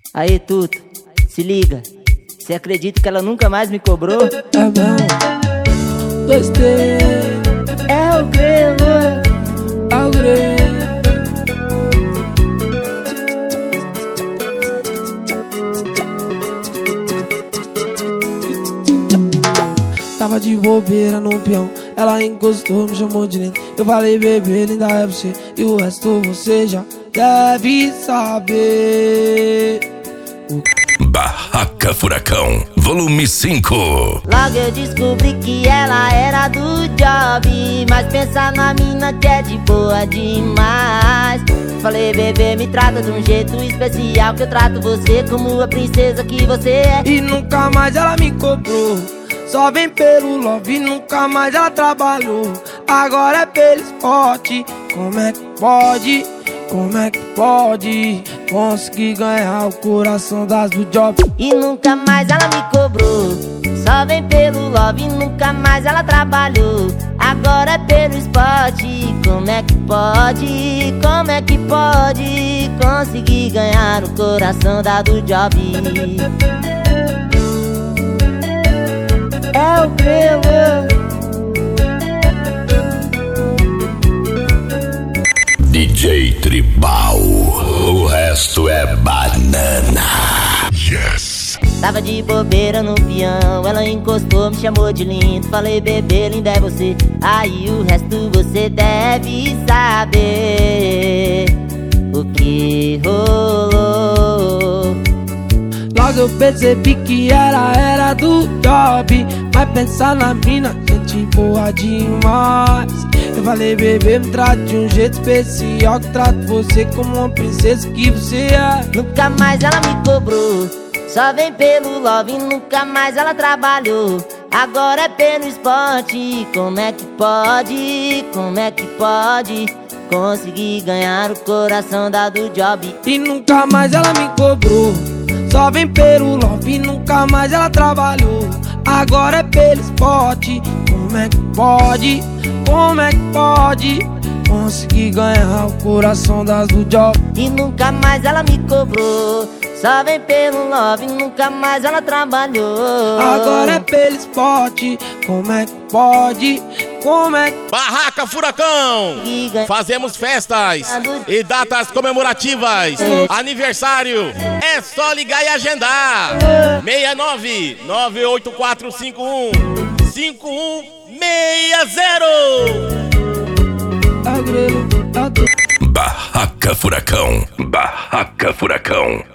Aí, Tuto, se liga. Você acredita que ela nunca mais me cobrou? É mesmo? 2T É o Grelo. é o Grelo. Tava de bobeira no peão, ela encostou, me chamou de lindo. Eu falei, bebê, linda é você, e o resto você já deve saber. Barraca Furacão, volume 5. Logo eu descobri que ela era do job, mas pensa na mina que é de boa demais. Falei, bebê, me trata de um jeito especial, que eu trato você como a princesa que você é. E nunca mais ela me cobrou, só vem pelo love, nunca mais ela trabalhou. Agora é pelo esporte, como é que pode? Como é que pode conseguir ganhar o coração das do job? E nunca mais ela me cobrou, só vem pelo love, nunca mais ela trabalhou. Agora é pelo esporte, como é que pode? Como é que pode conseguir ganhar o coração da do job? É o Grelo. DJ Tribal, o resto é banana. Yes. Tava de bobeira no peão, ela encostou, me chamou de lindo. Falei, bebê, linda é você, aí o resto você deve saber o que rolou. Logo eu percebi que ela era do job, mas pensar na mina, gente boa demais. Eu falei, bebê, me trata de um jeito especial, que trato você como uma princesa que você é. Nunca mais ela me cobrou, só vem pelo love, nunca mais ela trabalhou. Agora é pelo esporte, como é que pode? Como é que pode conseguir ganhar o coração da do job? E nunca mais ela me cobrou, só vem pelo love, nunca mais ela trabalhou. Agora é pelo esporte, como é que pode? Como é que pode conseguir ganhar o coração das do job? E nunca mais ela me cobrou, só vem pelo love, nunca mais ela trabalhou. Agora é pelo esporte, como é que pode? Como é que... Barraca Furacão, fazemos festas e datas comemorativas. Aniversário, é só ligar e agendar. 69 98451 5160. É o Grelo, é o Barraca Furacão, Barraca Furacão.